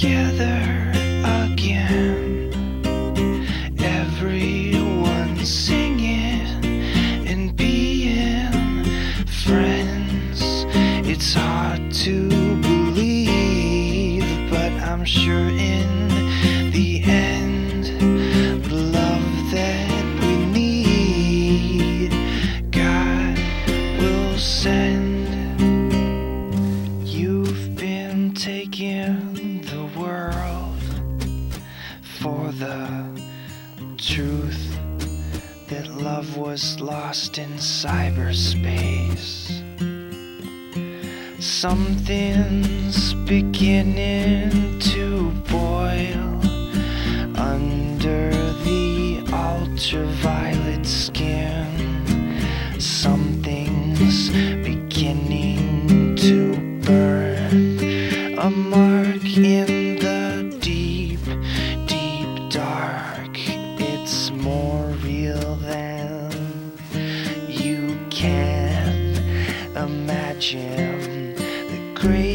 together again. Everyone singing and being friends. It's hard to believe, but I'm sure in the end, the love that we need, God will send. You've been taking the world for the truth that love was lost in cyberspace. Something's beginning to boil under the ultraviolet skin. Something's beginning to burn, a mark in the deep, deep dark. It's more real than you can imagine. The great